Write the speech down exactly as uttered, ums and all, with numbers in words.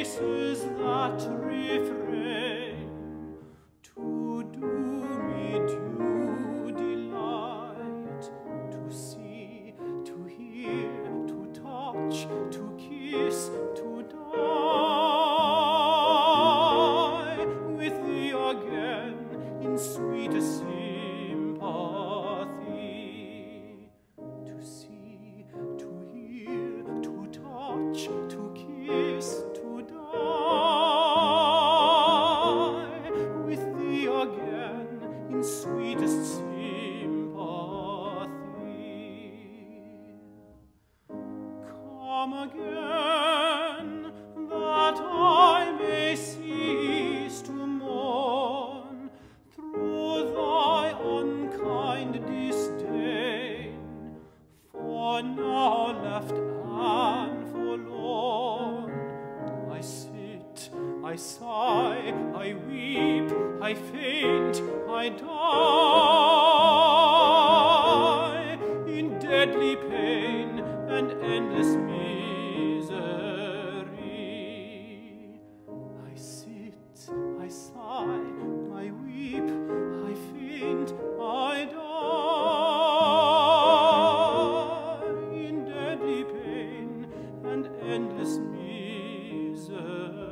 voices that refrain to do me due delight, to see, to hear, to touch, to kiss, to die with thee again in sweetest sympathy, to see, to hear, to touch, to kiss, to die with thee again in sweetest sympathy. Come again, that I may cease to mourn through thy unkind disdain, for now left and forlorn, I sit, I sigh, I weep, I faint, I die in deadly pain and endless misery. I sit, I sigh, I weep, I faint, I die in deadly pain and endless misery.